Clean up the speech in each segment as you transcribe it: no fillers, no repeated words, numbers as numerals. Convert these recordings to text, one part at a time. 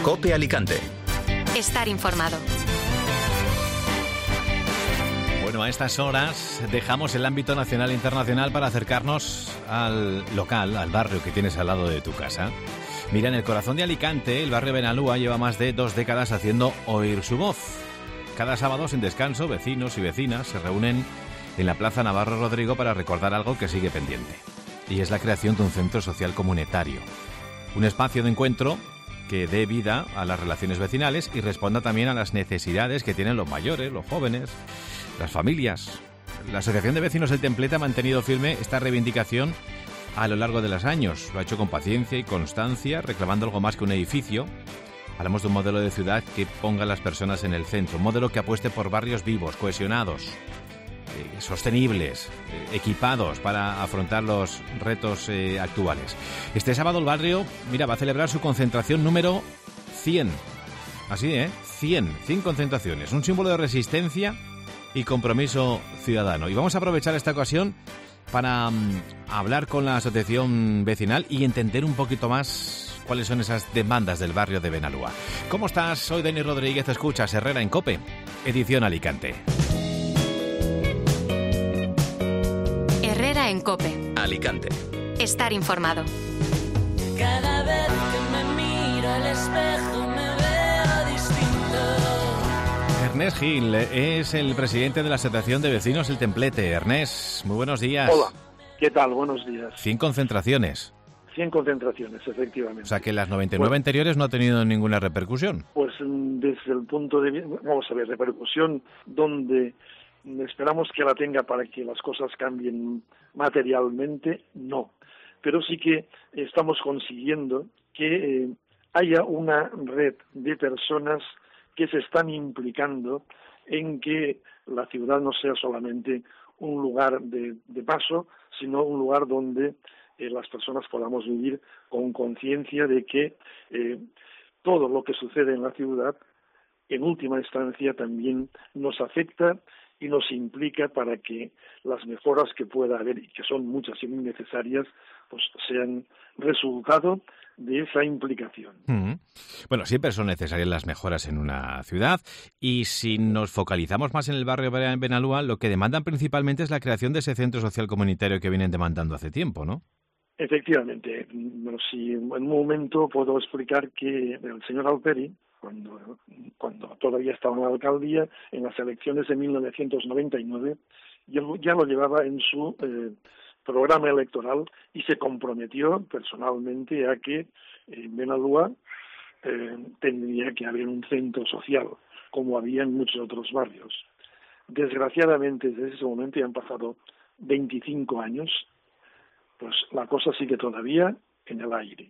COPE Alicante. Estar informado. Bueno, a estas horas dejamos el ámbito nacional e internacional para acercarnos al local, al barrio que tienes al lado de tu casa. Mira, en el corazón de Alicante, el barrio Benalúa lleva más de 2 décadas haciendo oír su voz. Cada sábado, sin descanso, vecinos y vecinas se reúnen en la Plaza Navarro Rodrigo para recordar algo que sigue pendiente. Y es la creación de un centro social comunitario. Un espacio de encuentro que dé vida a las relaciones vecinales y responda también a las necesidades que tienen los mayores, los jóvenes, las familias. La Asociación de Vecinos del Templete ha mantenido firme esta reivindicación a lo largo de los años. Lo ha hecho con paciencia y constancia, reclamando algo más que un edificio. Hablamos de un modelo de ciudad que ponga a las personas en el centro, un modelo que apueste por barrios vivos, cohesionados, sostenibles, equipados para afrontar los retos actuales. Este sábado el barrio, va a celebrar su concentración número 100. Así, 100 concentraciones, un símbolo de resistencia y compromiso ciudadano. Y vamos a aprovechar esta ocasión para hablar con la asociación vecinal y entender un poquito más cuáles son esas demandas del barrio de Benalúa. ¿Cómo estás? Soy Denis Rodríguez, escuchas Herrera en COPE, edición Alicante. Herrera en COPE. Alicante. Estar informado. Cada vez que me miro al espejo me veo distinto. Ernest Gil es el presidente de la Asociación de Vecinos del Templete. Ernest, muy buenos días. Hola, ¿qué tal? Buenos días. 100 concentraciones. 100 concentraciones, efectivamente. O sea que las 99 anteriores no ha tenido ninguna repercusión. Pues desde el punto de vista, vamos a ver, repercusión donde esperamos que la tenga para que las cosas cambien materialmente, no. Pero sí que estamos consiguiendo que haya una red de personas que se están implicando en que la ciudad no sea solamente un lugar de paso, sino un lugar donde las personas podamos vivir con conciencia de que todo lo que sucede en la ciudad, en última instancia, también nos afecta y nos implica para que las mejoras que pueda haber, y que son muchas y muy necesarias, pues sean resultado de esa implicación. Bueno, siempre son necesarias las mejoras en una ciudad, y si nos focalizamos más en el barrio Benalúa, lo que demandan principalmente es la creación de ese centro social comunitario que vienen demandando hace tiempo, ¿no? Efectivamente. Bueno, si en un momento puedo explicar que el señor Alperi, cuando todavía estaba en la alcaldía, en las elecciones de 1999, ya lo llevaba en su programa electoral y se comprometió personalmente a que en Benalúa tendría que haber un centro social, como había en muchos otros barrios. Desgraciadamente, desde ese momento ya han pasado 25 años, pues la cosa sigue todavía en el aire.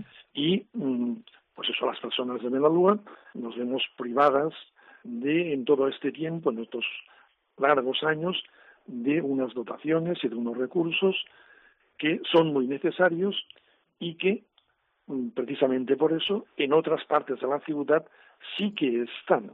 Y pues eso, las personas de Benalúa nos vemos privadas de, en todo este tiempo, en estos largos años, de unas dotaciones y de unos recursos que son muy necesarios y que, precisamente por eso, en otras partes de la ciudad sí que están.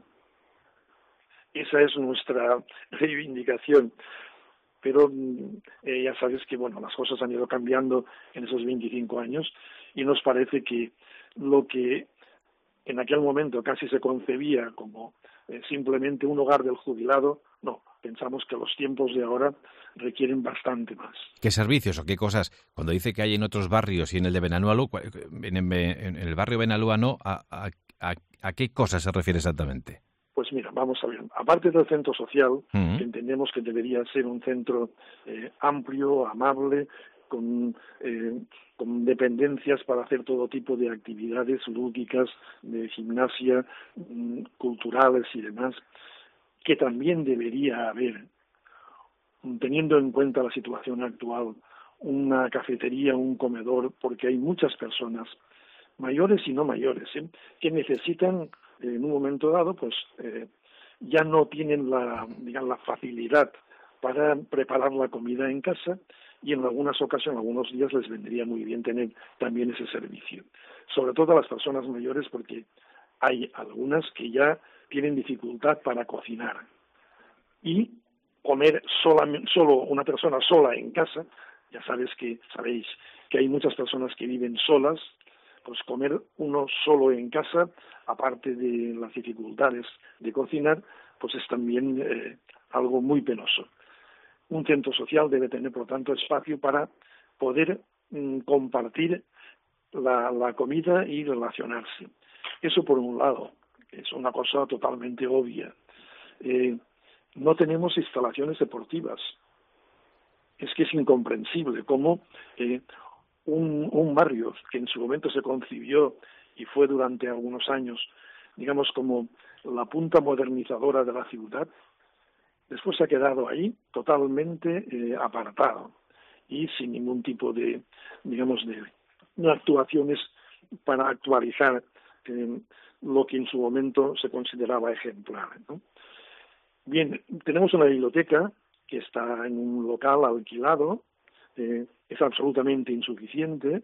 Esa es nuestra reivindicación. Pero ya sabes que las cosas han ido cambiando en esos 25 años y nos parece que lo que en aquel momento casi se concebía como simplemente un hogar del jubilado, no, pensamos que los tiempos de ahora requieren bastante más. ¿Qué servicios o qué cosas? Cuando dice que hay en otros barrios y en el de Benalúa, en el barrio Benalúa no, ¿a qué cosas se refiere exactamente? Pues mira, vamos a ver. Aparte del centro social, que entendemos que debería ser un centro amplio, amable, con dependencias para hacer todo tipo de actividades lúdicas, de gimnasia, culturales y demás, que también debería haber, teniendo en cuenta la situación actual, una cafetería, un comedor, porque hay muchas personas, mayores y no mayores, que necesitan en un momento dado, pues ya no tienen la facilidad para preparar la comida en casa y en algunas ocasiones, algunos días les vendría muy bien tener también ese servicio. Sobre todo a las personas mayores, porque hay algunas que ya tienen dificultad para cocinar y comer solo una persona sola en casa. Ya sabéis que hay muchas personas que viven solas, pues comer uno solo en casa, aparte de las dificultades de cocinar, pues es también algo muy penoso. Un centro social debe tener, por lo tanto, espacio para poder compartir la comida y relacionarse. Eso por un lado, es una cosa totalmente obvia. No tenemos instalaciones deportivas. Es que es incomprensible cómo un barrio que en su momento se concibió y fue durante algunos años, digamos, como la punta modernizadora de la ciudad, después se ha quedado ahí totalmente apartado y sin ningún tipo de, digamos, de actuaciones para actualizar lo que en su momento se consideraba ejemplar, ¿no? Bien, tenemos una biblioteca que está en un local alquilado, es absolutamente insuficiente,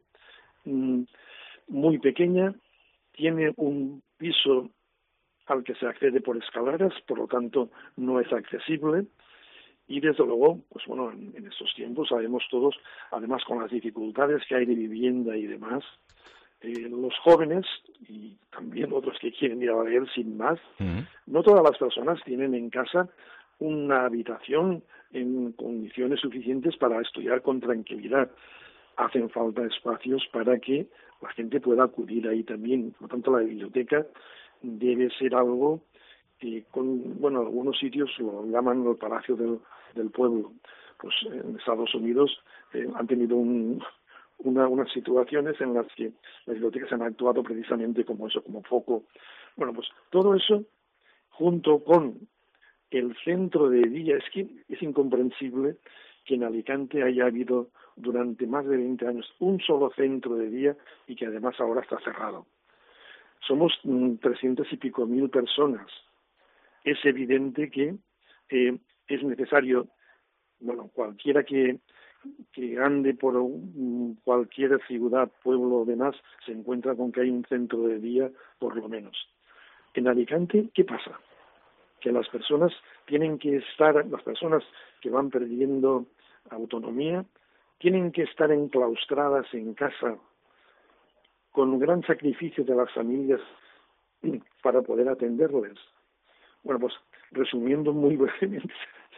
muy pequeña, tiene un piso al que se accede por escaleras, por lo tanto no es accesible, y desde luego, pues bueno, en estos tiempos sabemos todos, además con las dificultades que hay de vivienda y demás, los jóvenes y también otros que quieren ir a leer sin más, no todas las personas tienen en casa una habitación en condiciones suficientes para estudiar con tranquilidad. Hacen falta espacios para que la gente pueda acudir ahí también. Por lo tanto, la biblioteca debe ser algo que, bueno, algunos sitios lo llaman el Palacio del Pueblo. Pues en Estados Unidos han tenido unas situaciones en las que las bibliotecas han actuado precisamente como eso, como foco. Bueno, pues todo eso, junto con el centro de día, es que es incomprensible que en Alicante haya habido durante más de 20 años un solo centro de día y que además ahora está cerrado. Somos 300 y pico mil personas. Es evidente que es necesario, bueno, cualquiera que ande por cualquier ciudad, pueblo o demás, se encuentra con que hay un centro de día por lo menos. En Alicante, ¿qué pasa? Que las personas tienen que estar, las personas que van perdiendo autonomía, tienen que estar enclaustradas en casa con un gran sacrificio de las familias para poder atenderles. Bueno, pues resumiendo muy brevemente,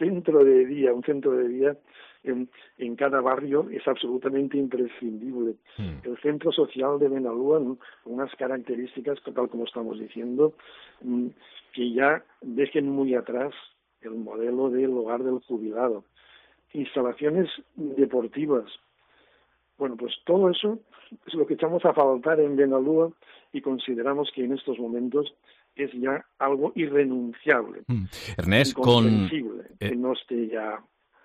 un centro de día en cada barrio es absolutamente imprescindible. El centro social de Benalúa, unas características, tal como estamos diciendo, que ya dejen muy atrás el modelo del hogar del jubilado. Instalaciones deportivas. Bueno, pues todo eso es lo que echamos a faltar en Benalúa y consideramos que en estos momentos es ya algo irrenunciable, Ernest, incomprensible que no esté ya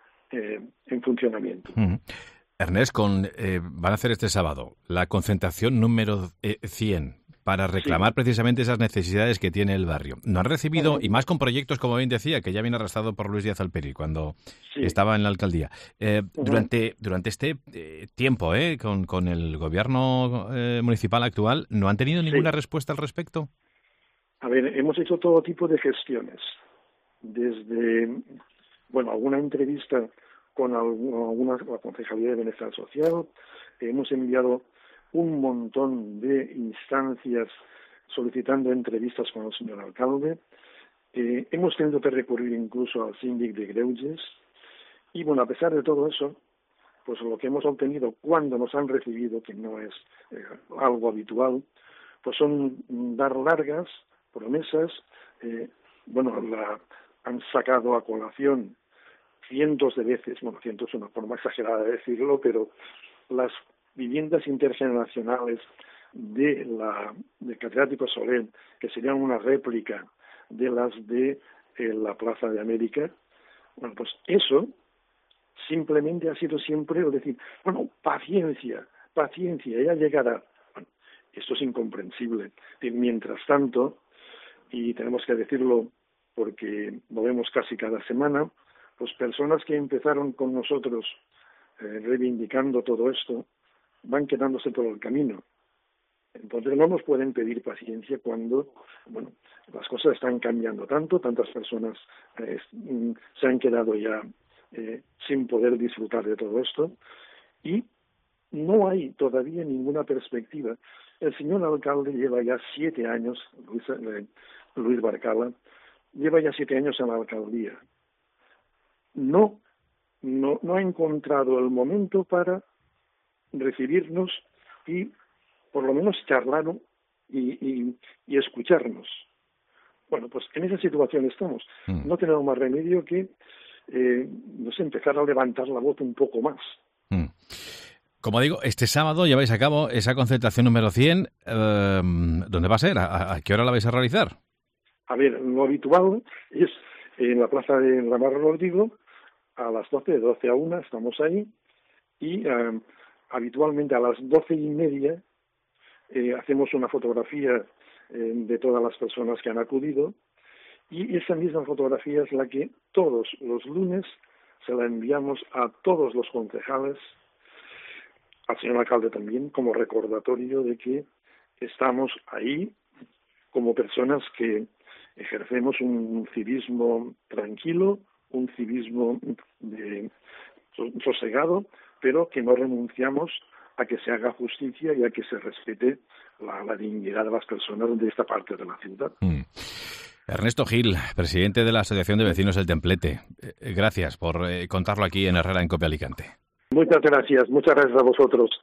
en funcionamiento. Ernest, van a hacer este sábado la concentración número 100 para reclamar precisamente esas necesidades que tiene el barrio. No han recibido, y más con proyectos, como bien decía, que ya viene arrastrado por Luis Díaz Alperi cuando estaba en la alcaldía. Durante este tiempo, con el gobierno municipal actual, ¿no han tenido ninguna respuesta al respecto? A ver, hemos hecho todo tipo de gestiones, desde, bueno, alguna entrevista con la Concejalía de Bienestar Social, hemos enviado un montón de instancias solicitando entrevistas con el señor alcalde, hemos tenido que recurrir incluso al síndic de Greuges, y bueno, a pesar de todo eso, pues lo que hemos obtenido cuando nos han recibido, que no es algo habitual, pues son dar largas promesas, han sacado a colación cientos de veces, bueno, cientos es una forma exagerada de decirlo, pero las viviendas intergeneracionales de Catedrático Soler, que serían una réplica de las de la Plaza de América, bueno, pues eso simplemente ha sido siempre el decir, bueno, paciencia, ya llegará. Bueno, esto es incomprensible. Y mientras tanto, y tenemos que decirlo porque lo vemos casi cada semana, pues personas que empezaron con nosotros reivindicando todo esto, van quedándose por el camino. Entonces no nos pueden pedir paciencia cuando, bueno, las cosas están cambiando tanto, tantas personas se han quedado ya sin poder disfrutar de todo esto, y no hay todavía ninguna perspectiva. El señor alcalde lleva ya 7 años, Luis Barcala, lleva ya 7 años en la alcaldía. No ha encontrado el momento para recibirnos y por lo menos charlar y escucharnos. Bueno, pues en esa situación estamos. No tenemos más remedio que empezar a levantar la voz un poco más. Como digo, este sábado lleváis a cabo esa concentración número 100. ¿Dónde va a ser? ¿A qué hora la vais a realizar? A ver, lo habitual es en la plaza de Ramarro Rodrigo, a las 12, de 12 a 1 estamos ahí, y habitualmente a las 12:30 hacemos una fotografía de todas las personas que han acudido, y esa misma fotografía es la que todos los lunes se la enviamos a todos los concejales, al señor alcalde también, como recordatorio de que estamos ahí como personas que ejercemos un civismo tranquilo, un civismo sosegado, pero que no renunciamos a que se haga justicia y a que se respete la dignidad de las personas de esta parte de la ciudad. Ernesto Gil, presidente de la Asociación de Vecinos del Templete. Gracias por contarlo aquí en Herrera en COPE Alicante. Muchas gracias a vosotros.